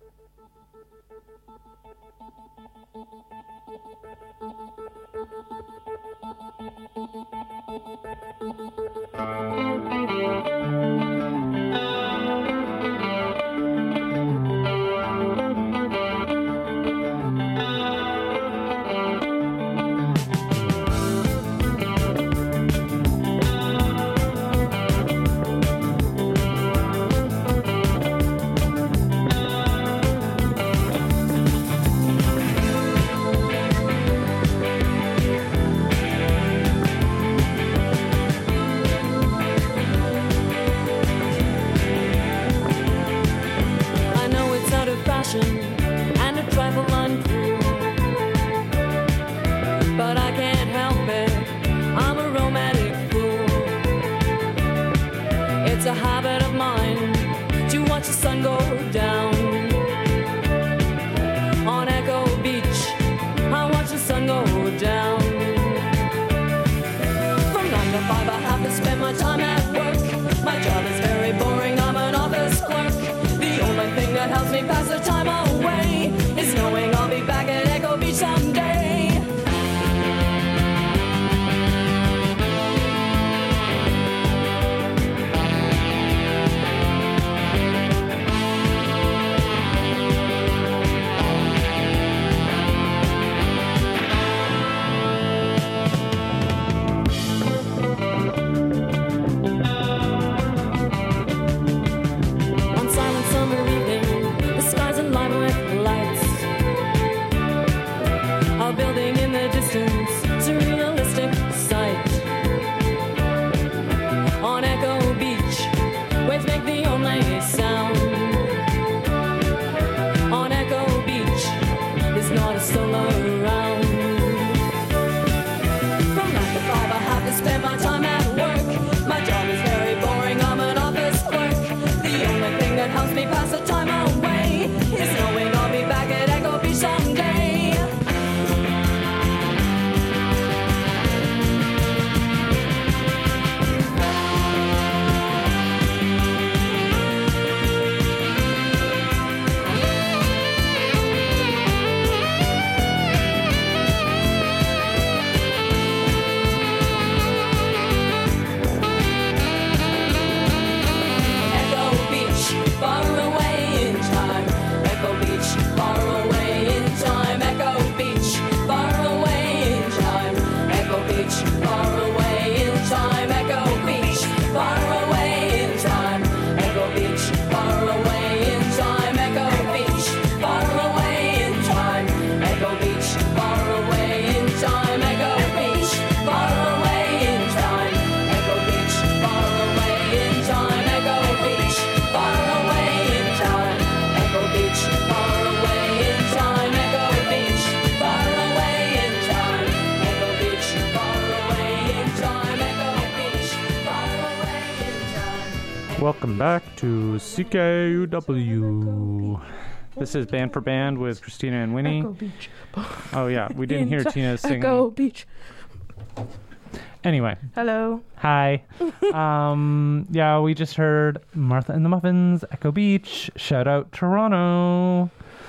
And a trifle untrue, but I can't help it, I'm a romantic fool. It's a habit of mine to watch the sun go down. On Echo Beach, I watch the sun go down. From 9 to 5 I have to spend my time at work. My job is very boring, I'm an office clerk. The only thing that helps me pass the time away is knowing I'll be back at Echo Beach someday. Building in the distance, it's a realistic sight. On Echo Beach, waves make the only sound. On Echo Beach, there's not a soul around. From 9 to 5 I have to spend my time at work. My job is very boring, I'm an office clerk. The only thing that helps me pass the time away is knowing I'll be back at Echo Beach someday. Welcome back to CKUW. This is Band for Band with Christina and Winnie. Echo Beach. Oh yeah, we didn't hear Tina singing. Echo Beach. Anyway. Hello. Hi. Yeah, we just heard Martha and the Muffins, Echo Beach. Shout out Toronto.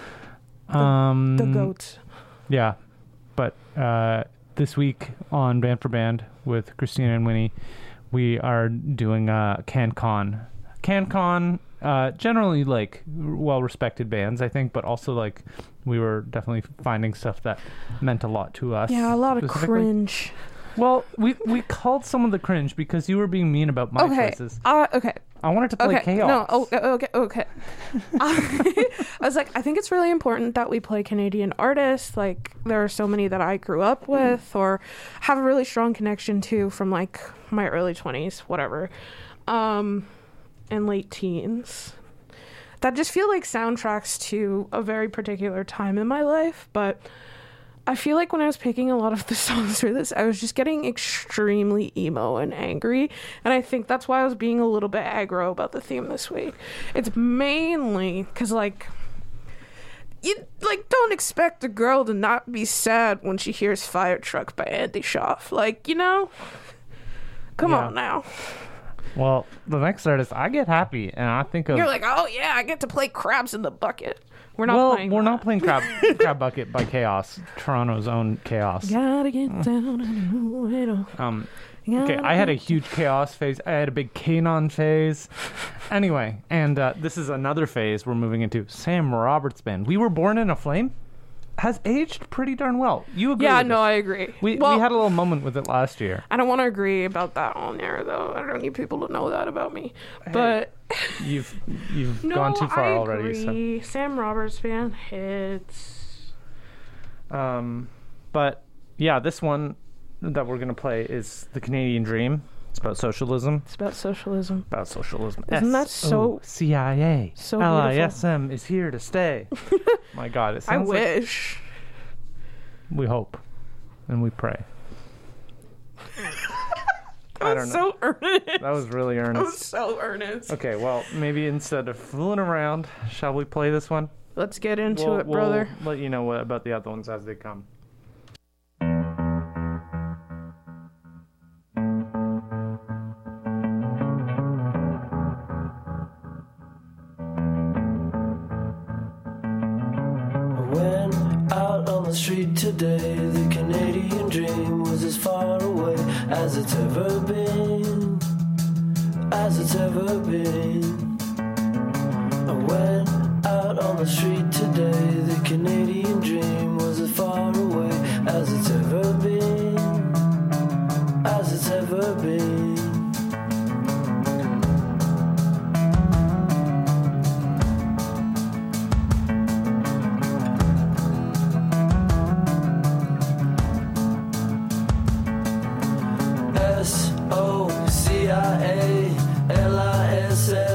The goats. Yeah, but this week on Band for Band with Christina and Winnie, we are doing CanCon. CanCon, generally like well-respected bands, I think, but also like we were definitely finding stuff that meant a lot to us. Yeah, a lot of cringe. Well, we called some of the cringe because you were being mean about my choices. Okay. I wanted to play Chaos. No, okay. I was like, I think it's really important that we play Canadian artists. Like, there are so many that I grew up with or have a really strong connection to from, like, my early 20s, whatever, and late teens. That just feel like soundtracks to a very particular time in my life, but I feel like when I was picking a lot of the songs for this, I was just getting extremely emo and angry, and I think that's why I was being a little bit aggro about the theme this week. It's mainly because, like, you, like, don't expect a girl to not be sad when she hears Fire Truck by Andy Schaaf. Like, you know? Come on now. Well, the next artist, I get happy, and I think of... You're like, oh yeah, I get to play Crabs in the Bucket. We're not playing. We're that. not playing Crab Bucket by Chaos, Toronto's own Chaos. Gotta get down and Okay, I had a huge Chaos phase. I had a big Kanon phase. Anyway, and this is another phase we're moving into. Sam Roberts Band. We Were Born in a Flame has aged pretty darn well. You agree? Yeah, with no, this? I agree. We Well, had a little moment with it last year. I don't want to agree about that on there, though. I don't need people to know that about me. But You've no, gone too far I already. agree. Sam Roberts fan hits. But yeah, this one that we're gonna play is The Canadian Dream. It's about socialism. It's about socialism. About socialism. Isn't that so- CIA? so beautiful? LISM is here to stay. My God, it I sounds like wish. we hope and we pray. That was so earnest. That was really That was earnest. so earnest. Okay, well, maybe instead of fooling around, shall we play this one? Let's get into it, brother. We'll let you know about the other ones as they come. Street today, the Canadian dream was as far away as it's ever been, as it's ever been. I went out on the street today, the Canadian dream was as far away as it's ever been, as it's ever been. SOCIA, LISM.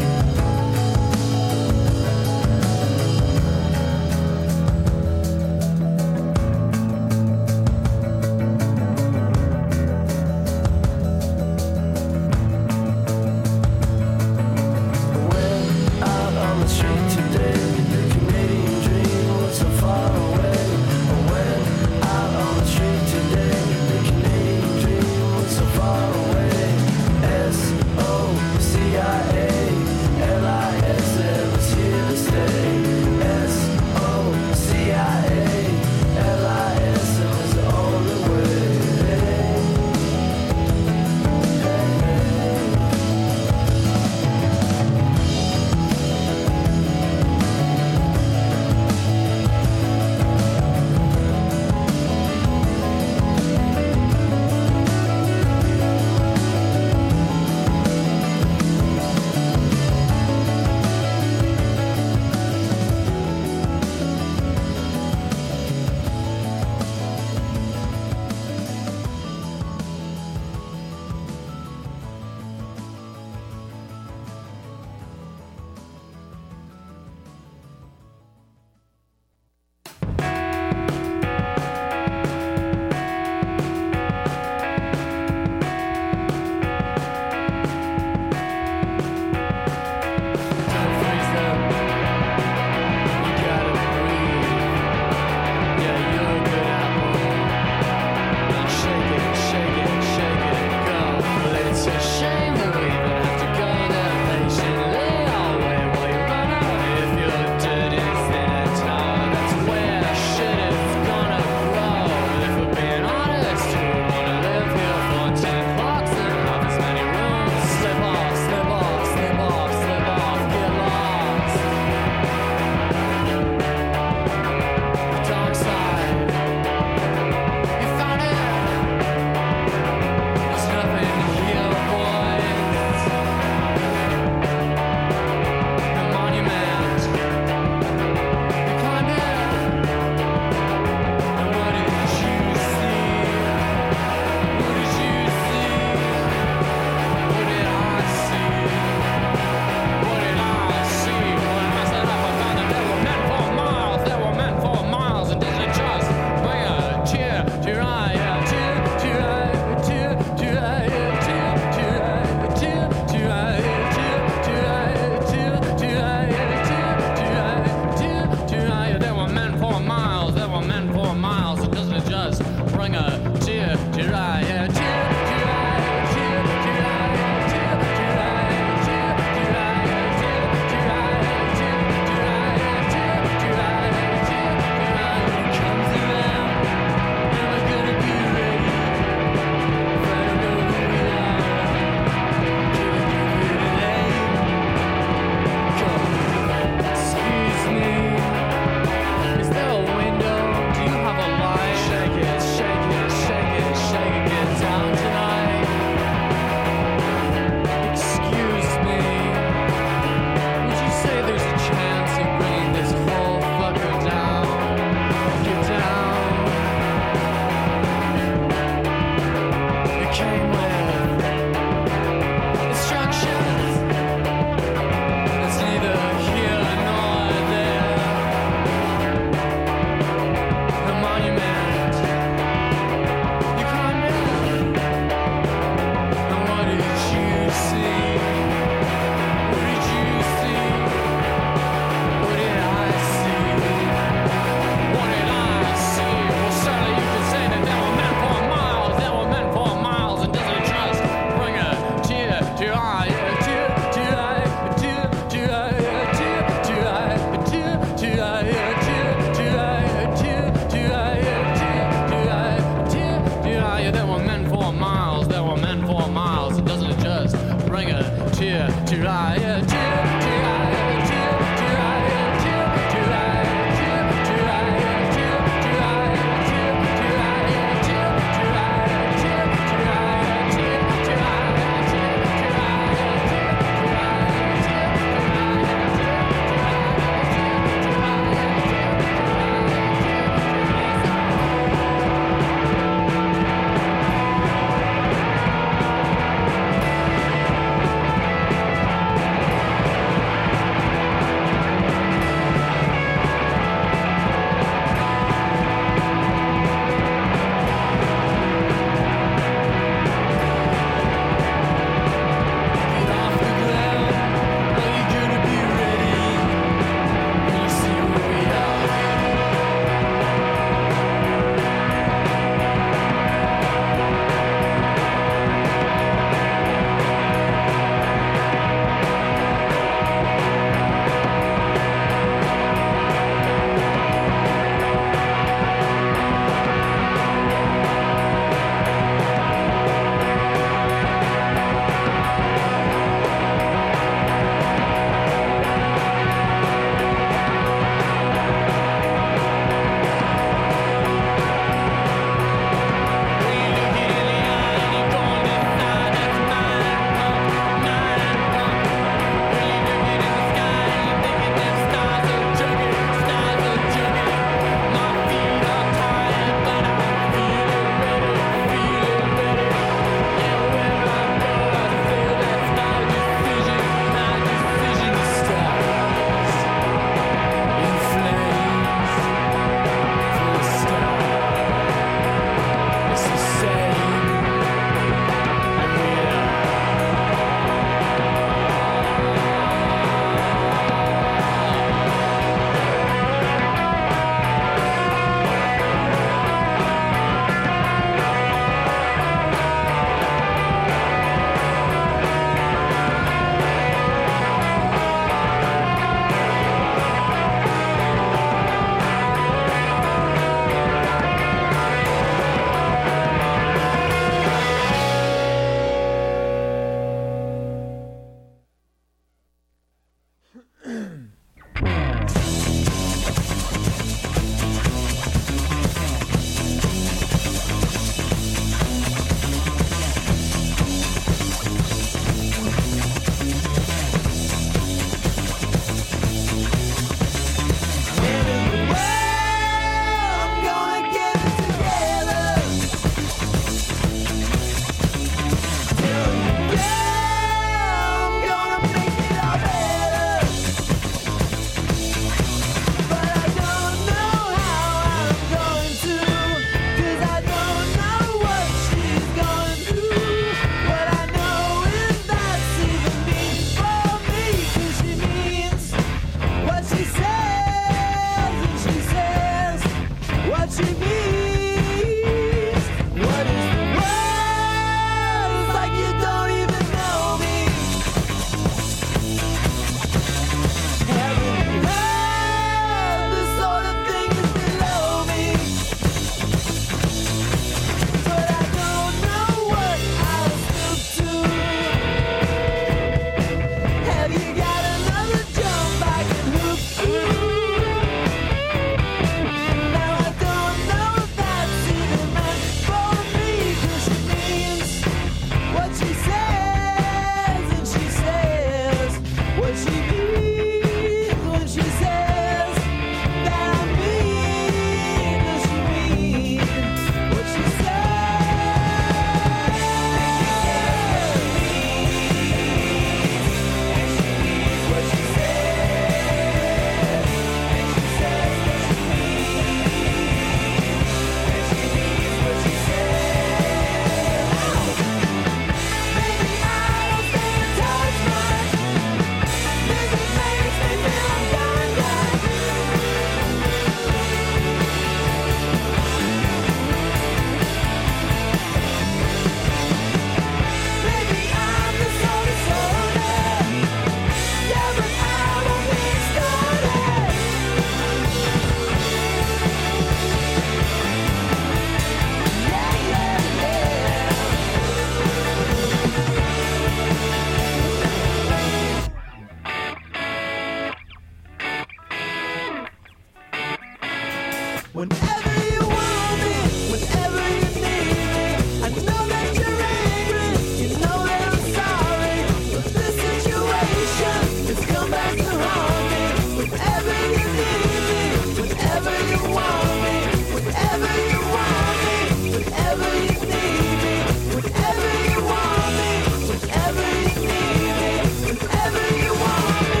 whenever you want me, whenever you need me. I know that you're angry, you know that I'm sorry, but this situation has come back to haunt me. Whenever you need me, whenever you want me, whenever you want me, whenever you need me, whenever you want me, whenever you need me, whenever you want me.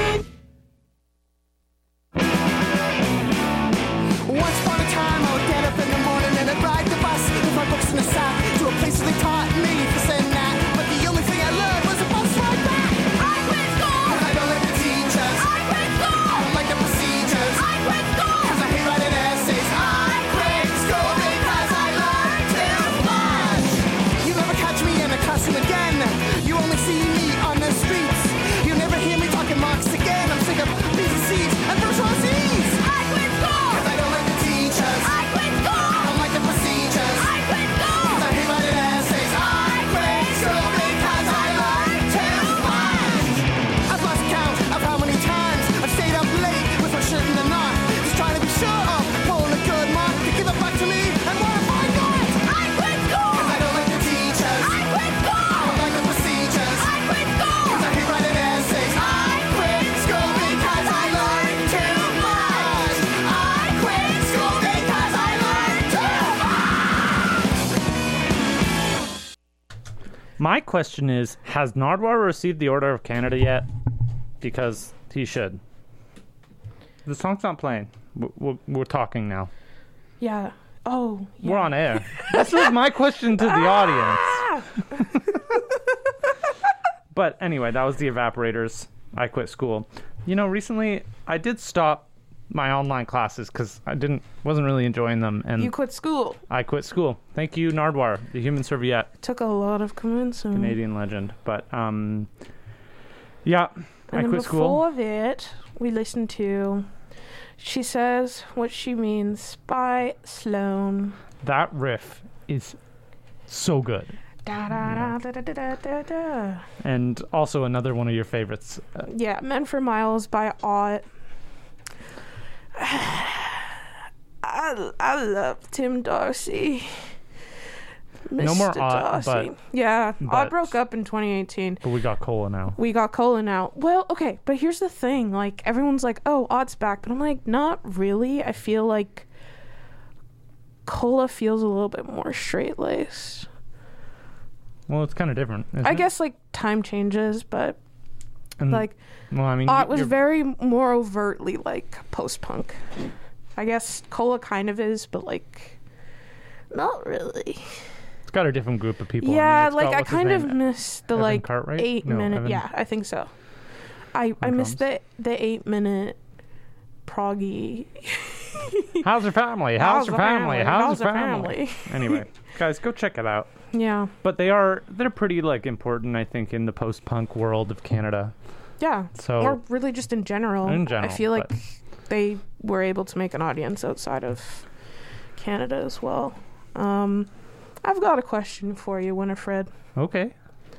Once upon a time, I would get up in the morning and I'd ride the bus with my books in the sack to a place where they taught me for saying that. But the only thing I learned was a bus ride back. I quit school! 'Cause I don't like the teachers. I quit school! I don't like the procedures. I quit school! 'Cause I hate writing essays. I quit school because I learned too much. You never catch me in a classroom again. You only see me on the streets. You never hear me talking marks again. I'm sick of B's and C's and bourgeoisies. I quit school! 'Cause I don't like the teachers. I quit school! I don't like the procedures. I quit school! 'Cause I hate writing essays. I quit school because I learned too much. I've lost count of how many times I've stayed up late with my shirt in the knot, just trying to be sure of pulling a good mark to give it back to me. And what if I got? I quit school! 'Cause I don't like the teachers. I quit school! I don't like the procedures. I quit school! 'Cause I hate writing essays. I quit school because I learned too much. I quit school because I learned too much. My question is, has Nardwuar received the Order of Canada yet? Because he should. The song's not playing. We're talking now. Yeah. Oh, yeah. We're on air. This was my question to the audience. But anyway, that was the Evaporators. I quit school. You know, recently I did stop my online classes because I wasn't really enjoying them, and You quit school. I quit school. Thank you, Nardwuar, the human serviette, Took a lot of convincing. Canadian legend. But yeah, I And then quit school. before that, we listened to She Says What She Means by Sloan. That riff is so good. Da, da, da, da, da, da, da, da. And also another one of your favorites. Yeah, Men for Miles by Ott. I love Tim Darcy. No more Mr. Ott, Darcy. but- Yeah, but- Ott broke up in 2018. But we got Cola now. We got Cola now. Well, okay, but here's the thing. Like, everyone's like, oh, Ott's back. But I'm like, not really. I feel like Cola feels a little bit more straight-laced. Well, it's kind of different. Isn't I it? guess, like, time changes, but, And, like, well, I mean, Ott was you're- very more overtly, like, post-punk. I guess Cola kind of is, but, like, not really. It's got a different group of people. Yeah, it's like, got- I what's his kind of name? missed the, Evan like, Cartwright? 8-minute... Evan- Yeah, I think so. I missed drums. the 8-minute proggy... How's your family? How's your family? How's your family? family? Anyway, guys, go check it out. Yeah. But they're pretty like important, I think, in the post-punk world of Canada. Yeah. So Or really just in general. In general, I feel like but- they were able to make an audience outside of Canada as well. I've got a question for you, Winifred. okay.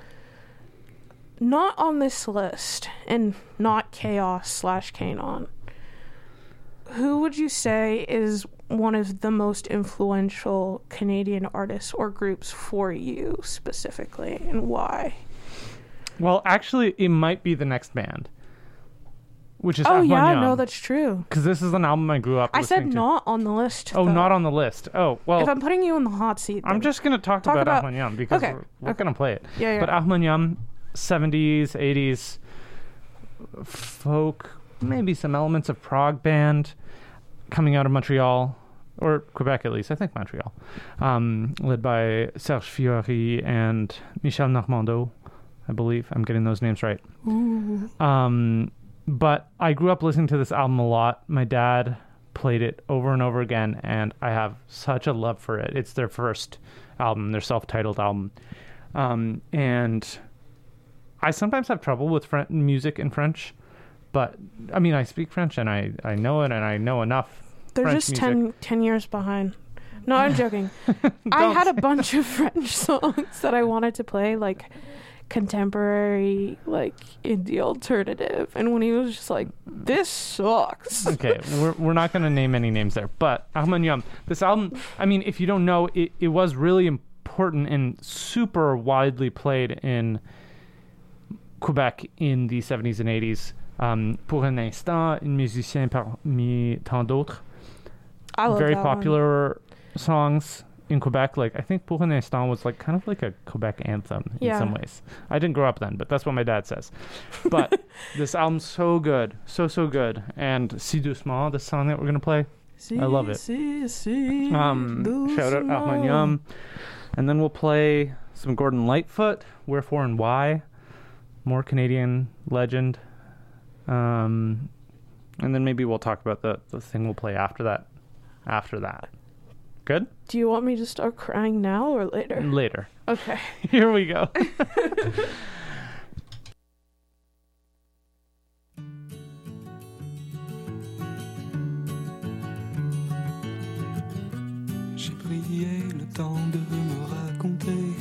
Not on this list, and not Chaos/Kanon. Who would you say is one of the most influential Canadian artists or groups for you specifically, and why? Well, actually, it might be the next band, which is Oh, yeah, Ahmad no, Young, that's true. because this is an album I grew up I said listening to. not on the list. Oh, though. not on the list. Oh, well, If I'm putting you in the hot seat, I'm then- just going to talk Talk about about- Ahmad Young because Okay, we're going to play it. Yeah, yeah. But Ahmad Young, 70s, 80s, folk, maybe some elements of prog band, coming out of Montreal, or Quebec at least, I think Montreal, led by Serge Fiori and Michel Normando, I believe. I'm getting those names right. But I grew up listening to this album a lot. My dad played it over and over again, and I have such a love for it. It's their first album, their self-titled album. And I sometimes have trouble with music in French, but I mean, I speak French and I know it, and I know enough. They're French just music. 10 years behind. No, I'm joking. I had a bunch of French songs that I wanted to play, like contemporary, like, indie alternative. And when he was just like, this sucks. Okay, we're not going to name any names there, but Harmonium, this album, I mean, if you don't know, it was really important and super widely played in Quebec in the 70s and 80s. Pour un instant, un musicien parmi tant d'autres. I love Very that popular songs in Quebec. Like, I think Pour un instant was like kind of like a Quebec anthem in some ways. I didn't grow up then, but that's what my dad says. But this album's so good, so good. And Si Doucement, the song that we're gonna play, I love it. Shout out Harmonium. And then we'll play some Gordon Lightfoot, Wherefore and Why, more Canadian legend. And then maybe we'll talk about the thing we'll play after that. Good? Do you want me to start crying now or later? Later. Okay. Here we go. J'ai prié le temps de me raconter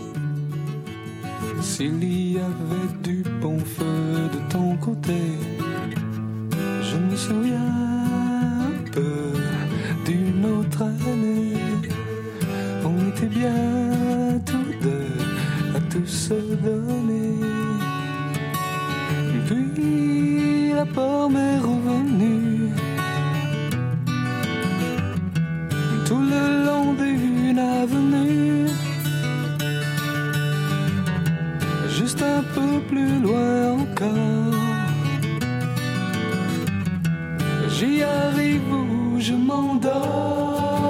s'il y avait du bon feu de ton côté. Je me souviens un peu d'une autre année. On était bien tous deux à tout se donner. Puis la pomme est revenue tout le long d'une avenue. Juste un peu plus loin encore, j'y arrive où je m'endors.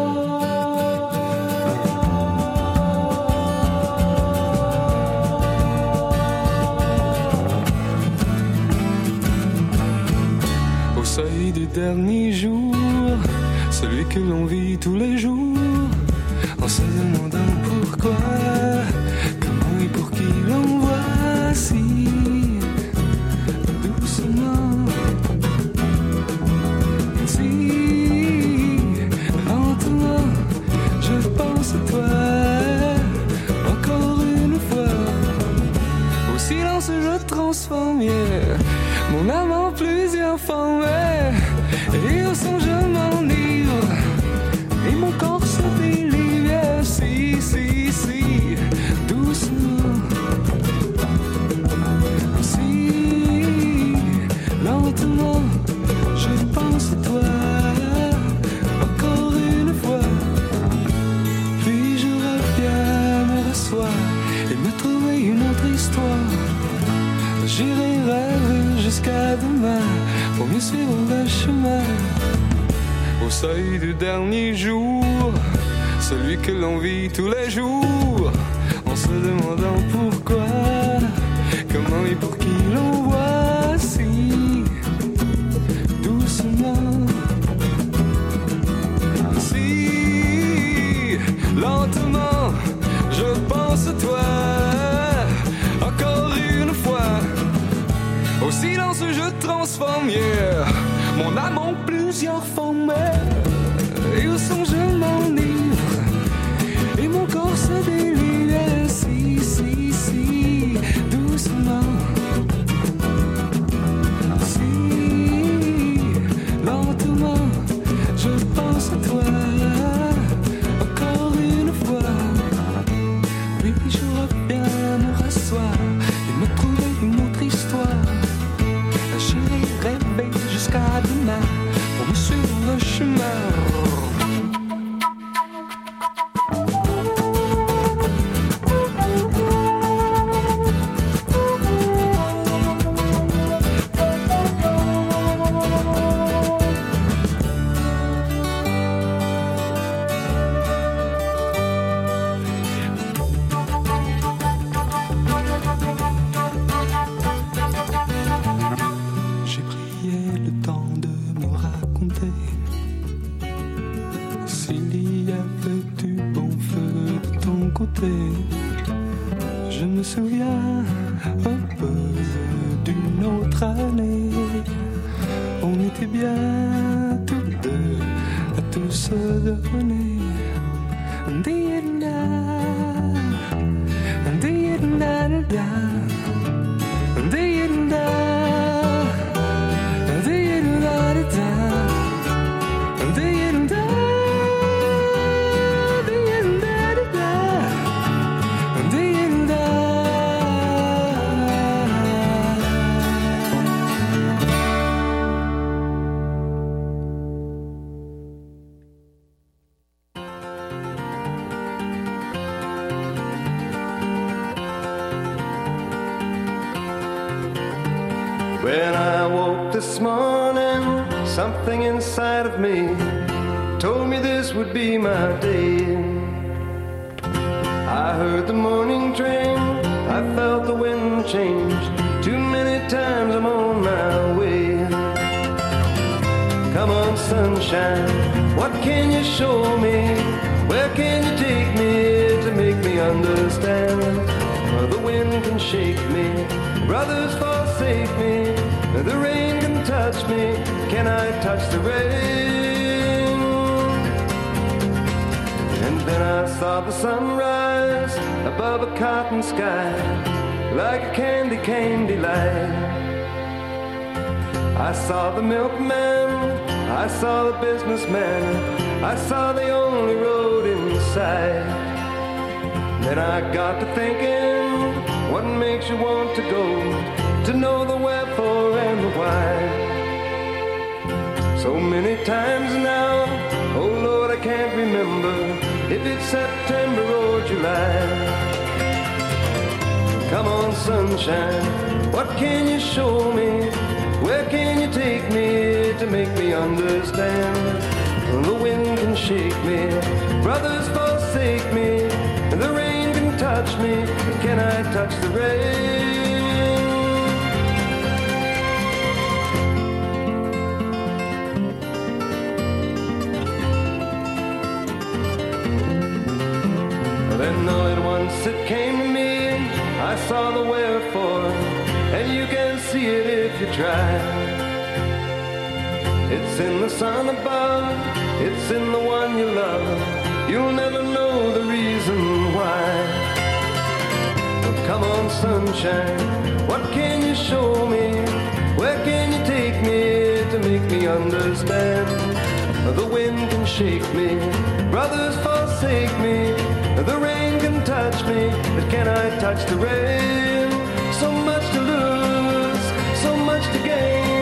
Au seuil du dernier jour, celui que l'on vit tous les jours, en se demandant pourquoi, comment et pour qui l'on voit si doucement, si lentement, je pense à toi. Encore une fois, au silence je transforme mon âme en plusieurs formes, et au son je m'enivre, et mon corps se délivre, si, doucement, si, lentement, je pense à toi, encore une fois, puis je reviens me rasseoir, et me trouver une autre histoire, j'irai rêver jusqu'à demain, pour mieux suivre le chemin. Au seuil du dernier jour, celui que l'on vit tous les jours, en se demandant pourquoi, comment et pour qui l'on voit si doucement, si lentement, je pense à toi, encore une fois. Au silence je transforme mon âme en plusieurs formes, et au son je m'enivre, et mon corps se délivre, si, doucement, si, lentement, je pense à toi, encore une fois, puis je reviens me rasseoir, et me trouver une autre histoire. J'irai rêver jusqu'à demain pour me suivre le chemin. Je me souviens un peu d'une autre année. On était bien tous deux à tout se donner. When I woke this morning, something inside of me told me this would be my day. I heard the morning train, I felt the wind change. Too many times I'm on my way. Come on, sunshine, what can you show me? Where can you take me to make me understand? The wind can shake me, brothers forsake me, the rain can touch me, can I touch the rain? And then I saw the sunrise above a cotton sky, like a candy light. I saw the milkman, I saw the businessman, I saw the only road in sight. Then I got to thinking, what makes you want to go? To know the wherefore and the why. So many times now, oh Lord, I can't remember if it's September or July. Come on, sunshine, what can you show me? Where can you take me to make me understand? The wind can shake me, brothers forsake me, the rain can touch me, can I touch the rain? Then all at once it came to me, I saw the wherefore, and you can see it if you try. It's in the sun above, it's in the one you love, you'll never know the reason why. Come on, sunshine, what can you show me? Where can you take me to make me understand? The wind can shake me, brothers forsake me, the rain can touch me, but can I touch the rain? So much to lose, so much to gain.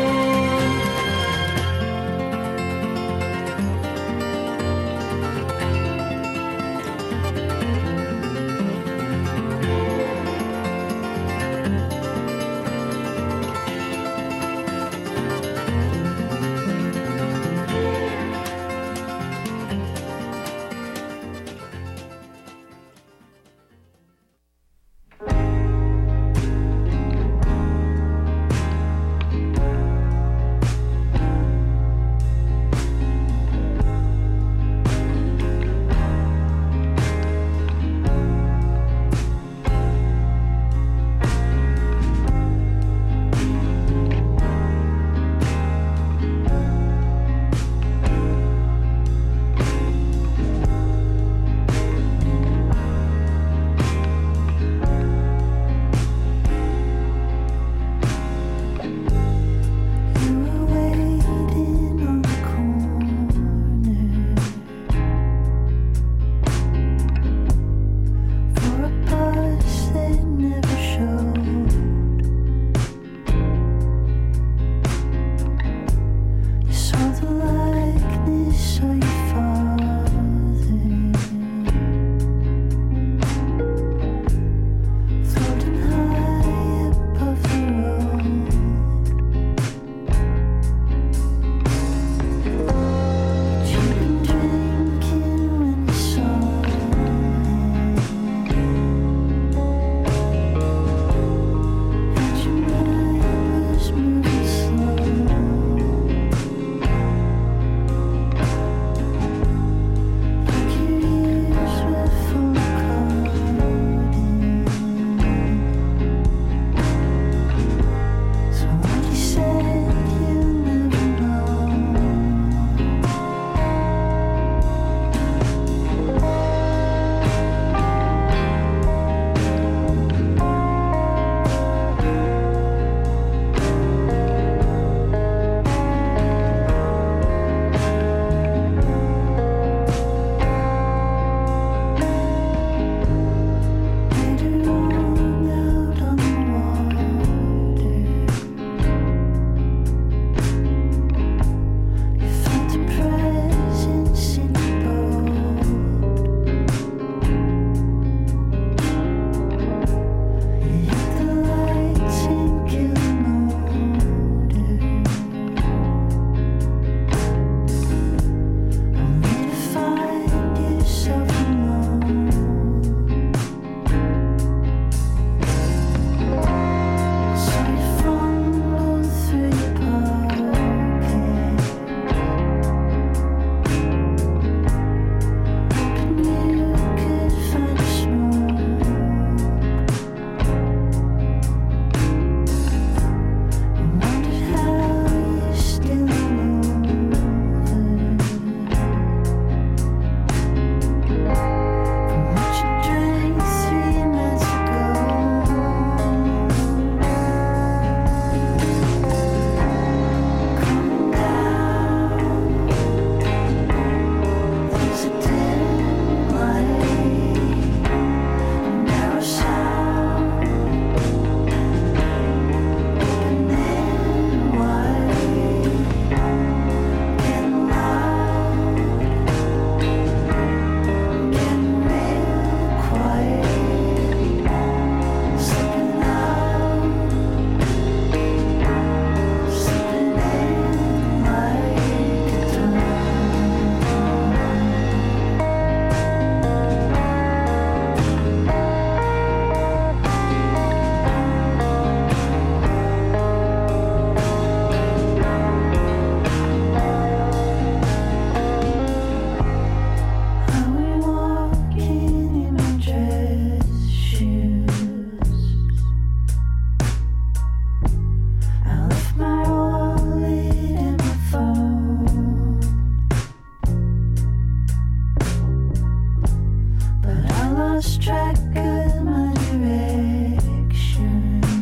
lost track of my direction.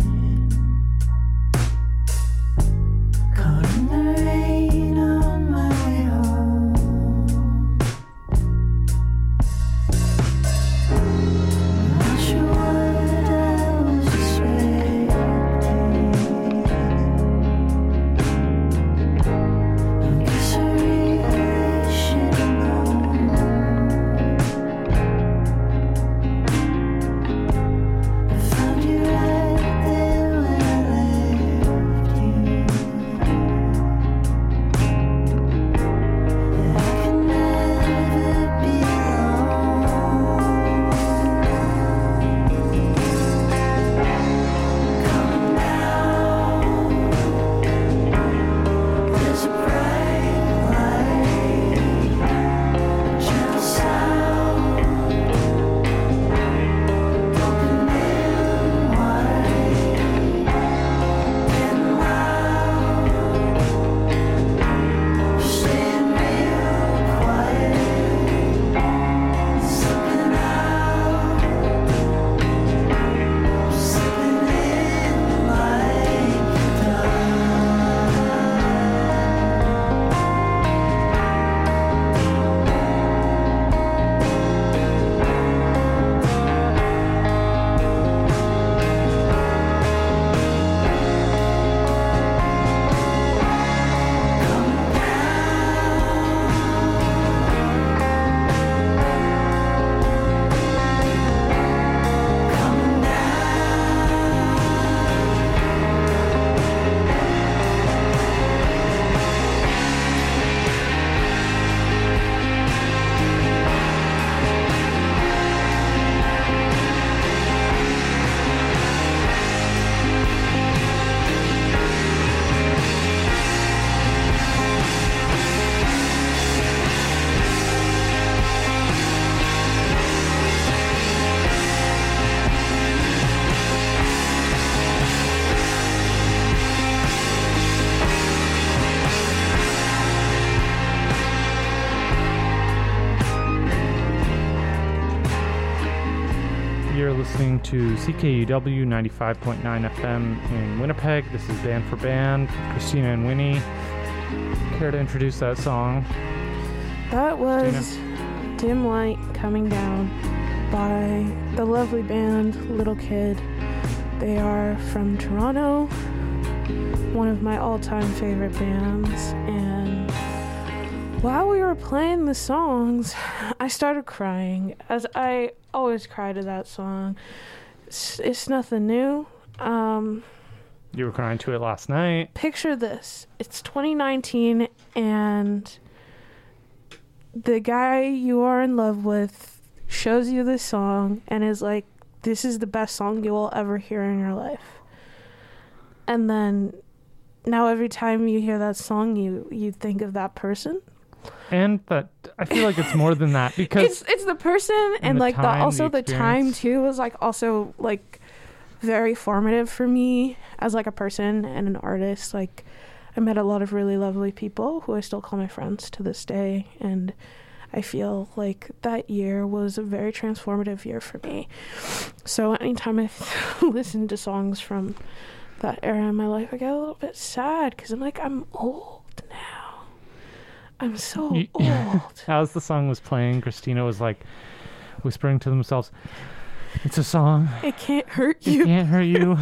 Caught in the rain on my way home. I'm not sure what I was expecting. I guess I really should have known. I found you right there when I left you. I can never be alone. Come now, there's a bright light, a gentle sound, open in wide, getting loud, staying real quiet, slipping out, slipping in like dust. You're listening to CKUW 95.9 FM in Winnipeg. This is Band for Band, Christina and Winnie. Care to introduce that song? That was Dim Light Coming Down by the lovely band Little Kid. They are from Toronto, one of my all-time favorite bands, and while we were playing the songs, I started crying, as I always cry to that song. It's nothing new. You were crying to it last night. Picture this. It's 2019, and the guy you are in love with shows you this song and is like, this is the best song you will ever hear in your life. And then now every time you hear that song, you think of that person. And that I feel like it's more than that, because it's the person, and the like time, the time experience. too was like also like very formative for me as like a person and an artist. Like I met a lot of really lovely people who I still call my friends to this day, and I feel like that year was a very transformative year for me. So anytime I listen to songs from that era in my life, I get a little bit sad because I'm like, I'm old now. I'm so old. As the song was playing, Christina was like whispering to themselves, "It's a song. It can't hurt It you." can't hurt you."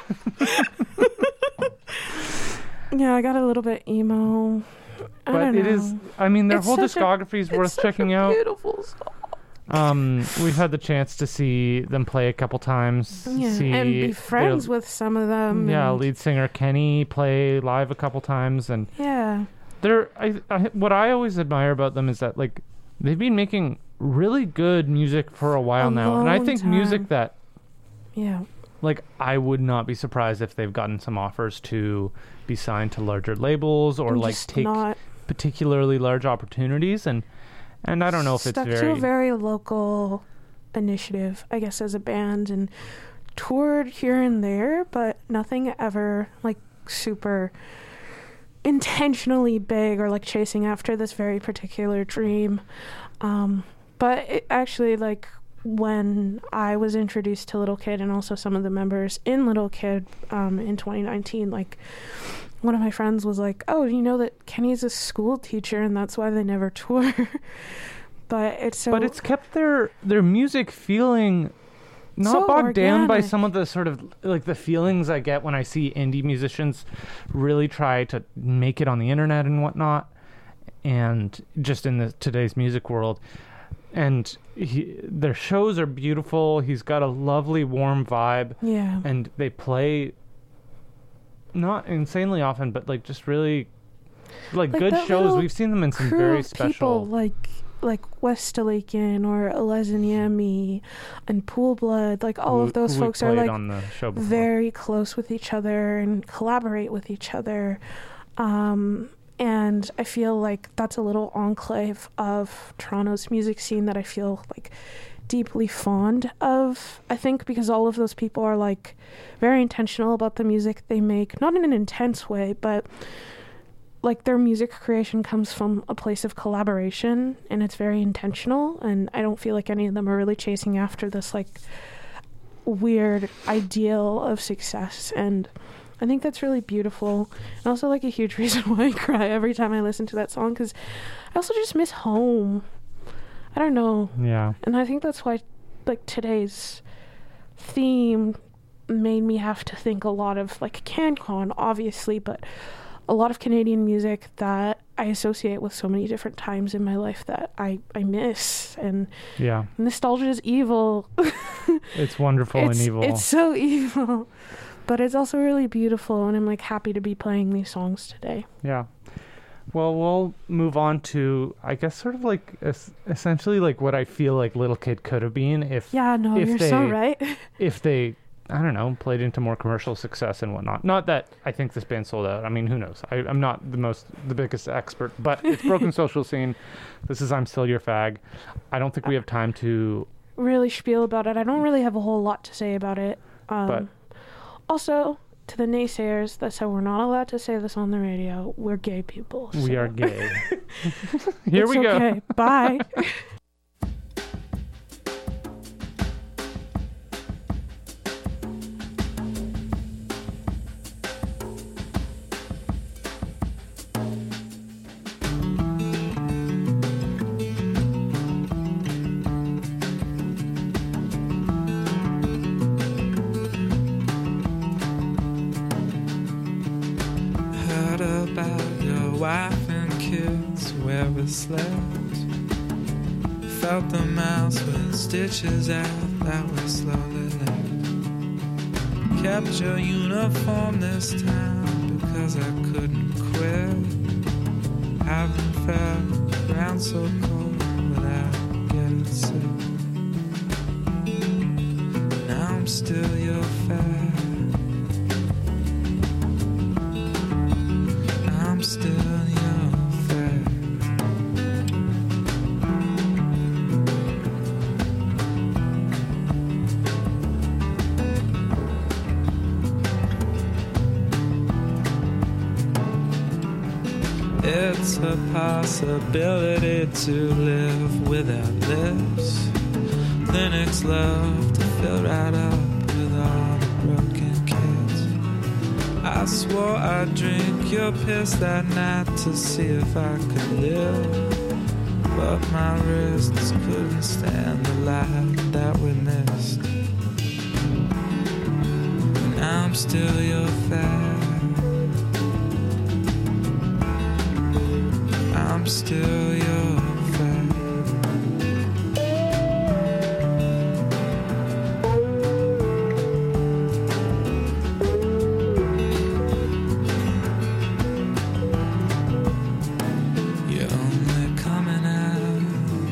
Yeah, I got a little bit emo. I But don't it know. is, I mean, their It's whole such a- discography is worth It's such checking a out. Beautiful song. We've had the chance to see them play a couple times. Yeah, see and be their- friends with some of them. Yeah, and- lead singer Kenny play live a couple times, and Yeah. they're what I always admire about them is that like they've been making really good music for a while now, and I long think time. music that Yeah. like I would not be surprised if they've gotten some offers to be signed to larger labels or I'm like just take not particularly large opportunities, and I don't know if it's stuck to a very local initiative, I guess, as a band, and toured here and there, but nothing ever like super intentionally big or like chasing after this very particular dream. But it actually, like, when I was introduced to Little Kid and also some of the members in Little Kid in 2019, like one of my friends was like, oh, you know that Kenny's a school teacher and that's why they never tour. But it's kept their music feeling not so bogged down by by some of the sort of like the feelings I get when I see indie musicians really try to make it on the internet and whatnot, and just in today's music world. And their shows are beautiful. He's got a lovely, warm vibe. Yeah. And they play not insanely often, but like just really like good that shows. little We've seen them in some crew very of special. people like Westalaken or Alezanyemi and Pool Blood, like all of those who we folks are played like on the show before. very close with each other and collaborate with each other. And I feel like that's a little enclave of Toronto's music scene that I feel like deeply fond of, I think, because all of those people are like very intentional about the music they make, not in an intense way, but like their music creation comes from a place of collaboration and it's very intentional, and I don't feel like any of them are really chasing after this like weird ideal of success, and I think that's really beautiful, and also like a huge reason why I cry every time I listen to that song, because I also just miss home. I don't know. Yeah. And I think that's why like today's theme made me have to think a lot of like CanCon, obviously, but a lot of Canadian music that I associate with so many different times in my life that I miss. And Yeah. nostalgia is evil. It's wonderful and evil. It's so evil. But it's also really beautiful, and I'm like happy to be playing these songs today. Yeah. Well, we'll move on to, I guess, sort of like essentially like what I feel like Little Kid could have been if You're so right. if they, I don't know, played into more commercial success and whatnot. Not that I think this band sold out. I mean, who knows? I'm not the biggest expert, but it's Broken Social Scene. This is I'm Still Your Fag. I don't think we have time to really spiel about it. I don't really have a whole lot to say about it. But also, to the naysayers that said we're not allowed to say this on the radio, we're gay people. we so- are gay. Here we go. Okay. Bye. Heard about your wife and kids, where we slept. Felt the mouse with stitches out that we slowly left. Kept your uniform this time because I couldn't quit. Haven't felt ground so cold without getting sick. Now I'm still your fag. I'm still your fag. It's a possibility to live without lips. Clinics love to fill right up with all the broken kids. I swore I'd drink your piss that night to see if I could live, but my wrists couldn't stand the light that we missed. And I'm still your fag. I'm still your fag. You're only coming out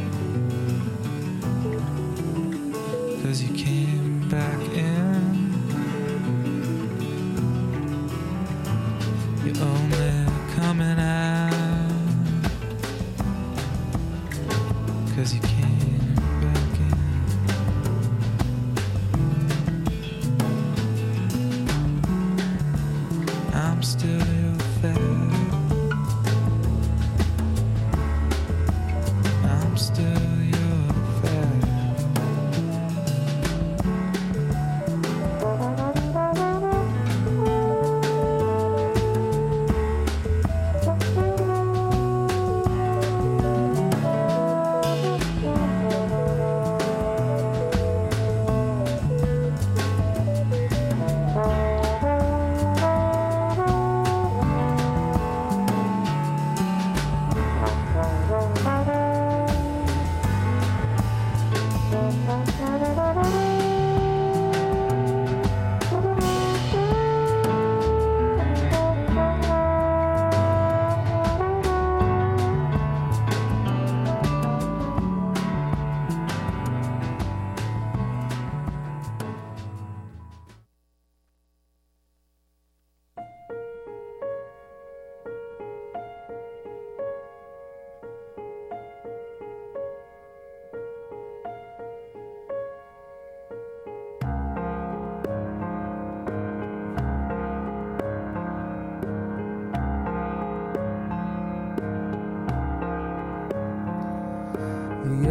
'cause you came back in. You're only coming out 'cause you came back in. I'm still your fag. I'm still your fag.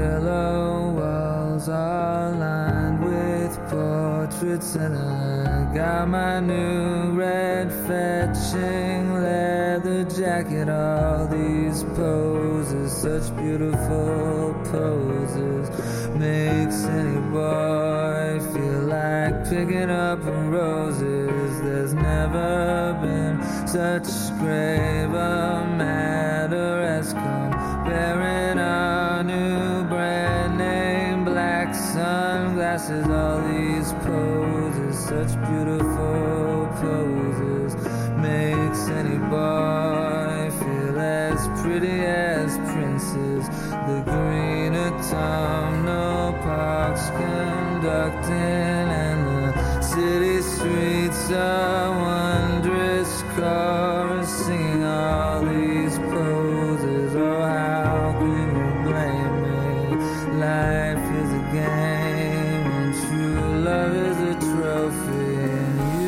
yellow walls are lined with portraits, and I got my new red fetching leather jacket. All these poses, such beautiful poses, makes any boy feel like picking up roses. There's never been such grave a matter as comparing our new brand name black sunglasses. All these poses, such beautiful poses, makes any boy feel as pretty as princes. The green autumnal parks conducting, and the city streets are wondrous chorus singing all these poses. Oh, how can you blame me? Life is a game and true love is a trophy, and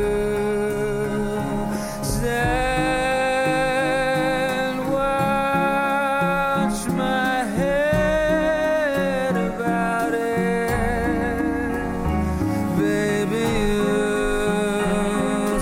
you stand, watch my head about it, baby. You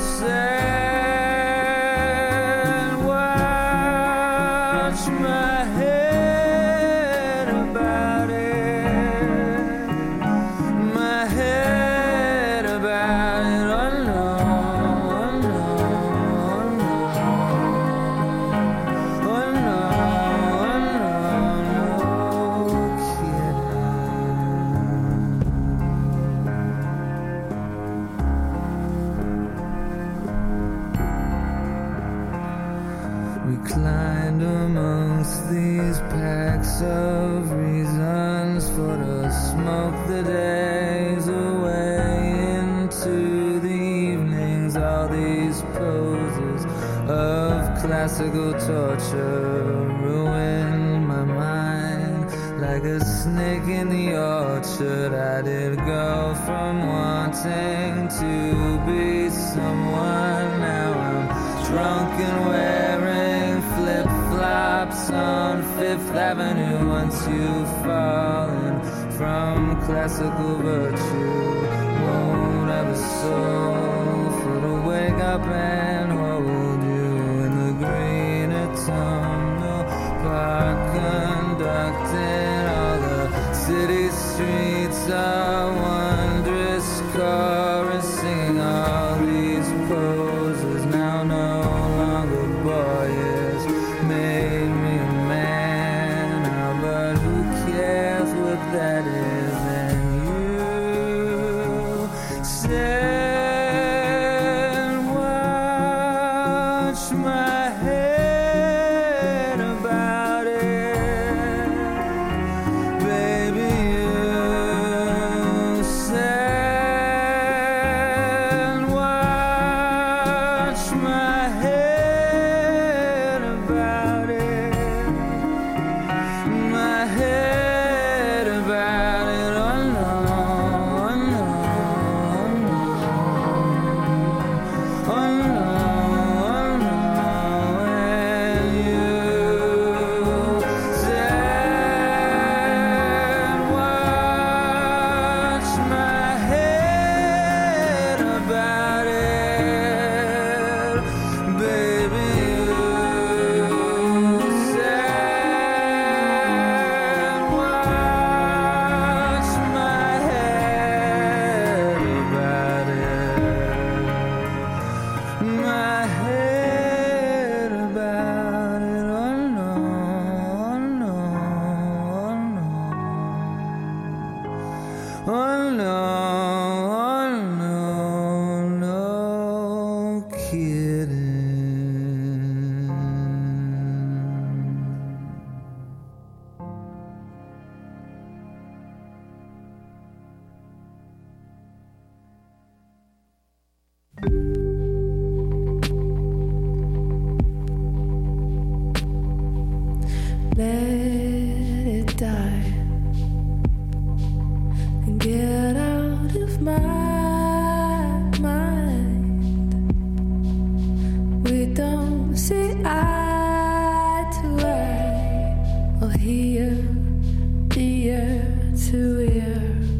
stand, watch my head about it, my head about it. Oh no, oh no, oh no, oh no, oh no, no kidding. Reclined amongst these packs of reasons for to smoke the days away into the evenings. All these poses of classical torture ruined my mind like a snake in the orchard. I did go from wanting to be someone. Now I'm drunk and wearing flip-flops on Fifth Avenue. Once you've fallen from classical virtue, won't have a soul for to wake up and hold you in the green autumnal park conducting. All the city streets are wondrous chorus singing all these poses. Now no longer boyish, made me a man now, but who cares what that is? And you stand, watch my head about it, baby. You stand, watch my head about it, my head about it. Oh no, oh no, oh no, oh no, and you stand, watch my head about it, baby. You stand, watch my head about it, my head about it. Oh no, oh no, oh no, oh no, oh no, no kidding. Let it die and get out of to hear.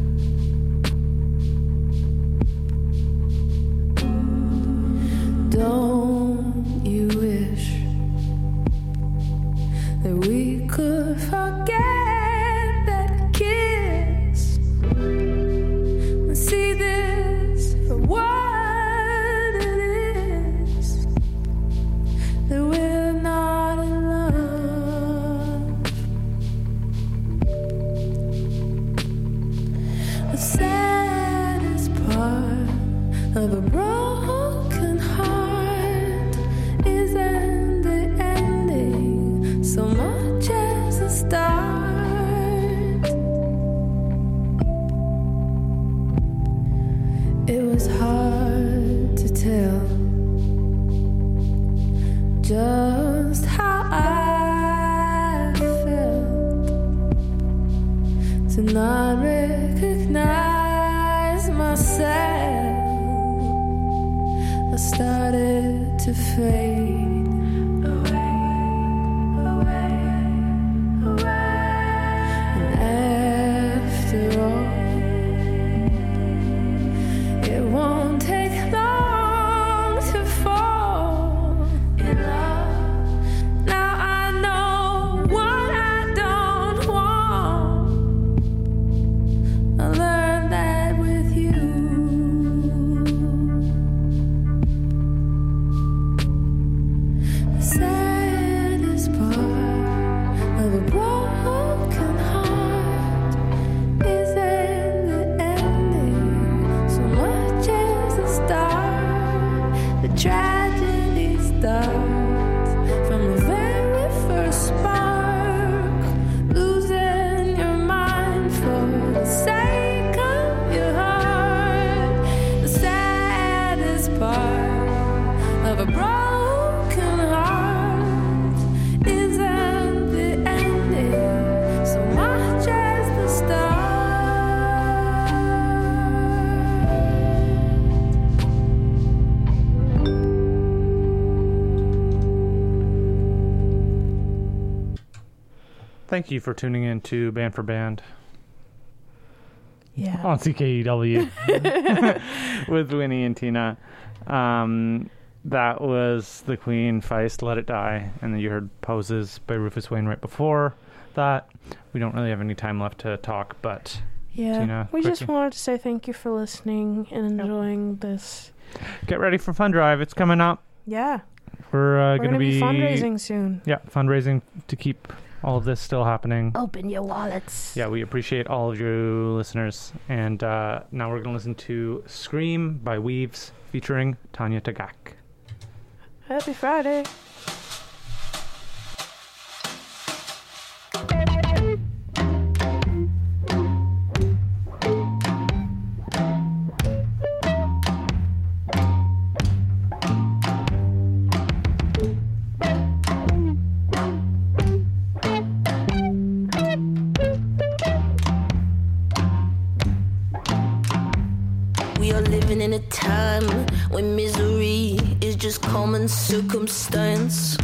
Don't you wish that we could forget that kiss and see this for what it is, that we're not in love. The saddest part of a broken heart isn't the ending so much as the start. It was hard to tell just how I felt, to not recognize myself. I started to fade away, away, away. And after all, it won't take long to fall in love. Now I know what I don't want. I learned that with you. The saddest part of a broken heart isn't the ending so much as the start. The tragedy starts from the very first spark, losing your mind for the sake of your heart. The saddest part of a broken heart isn't the ending so much as the start. Thank you for tuning in to Band for Band Yeah. on CKEW with Winnie and Tina. That was The Queen, Feist, Let It Die, and then you heard Poses by Rufus Wainwright before that. We don't really have any time left to talk, but Yeah. Tina, we just quickly. wanted to say thank you for listening and enjoying this. get ready for Fund Drive. It's coming up. Yeah. We're We're going going to to be fundraising soon. Yeah, fundraising to keep all of this still happening. Open your wallets. Yeah, we appreciate all of you listeners. And now we're going to listen to Scream by Weaves featuring Tanya Tagak. Happy Friday. We are living in a time when misery is just common circumstance.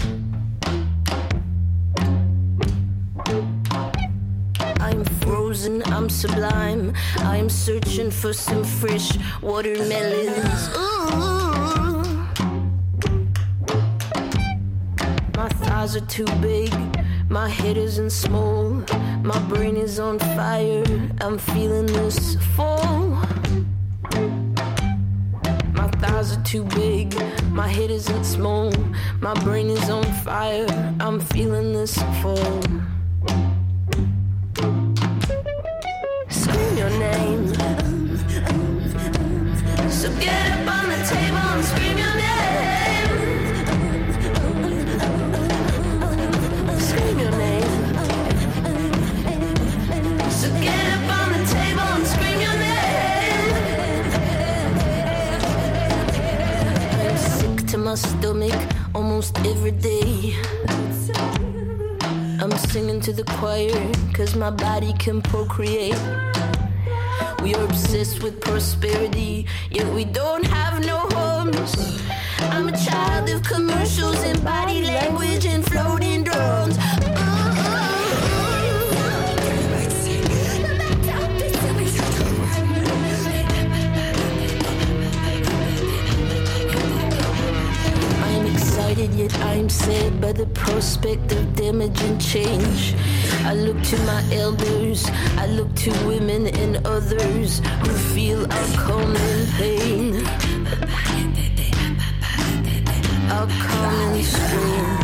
I'm frozen, I'm sublime. I'm searching for some fresh watermelons. Ooh. My thighs are too big, my head isn't small. My brain is on fire, I'm feeling this fall. My thighs are too big, my head isn't small. My brain is on fire, I'm feeling this fall. Scream your name. So get up on the table and scream your name. Scream your name. So get up on the table and scream your name. I'm sick to my stomach almost every day. I'm singing to the choir, cause my body can procreate. We are obsessed with prosperity, yet we don't have no homes. I'm a child of commercials and body language and floating drones. retrospective damage and change. I look to my elders, I look to women and others who feel our common pain, our common strain.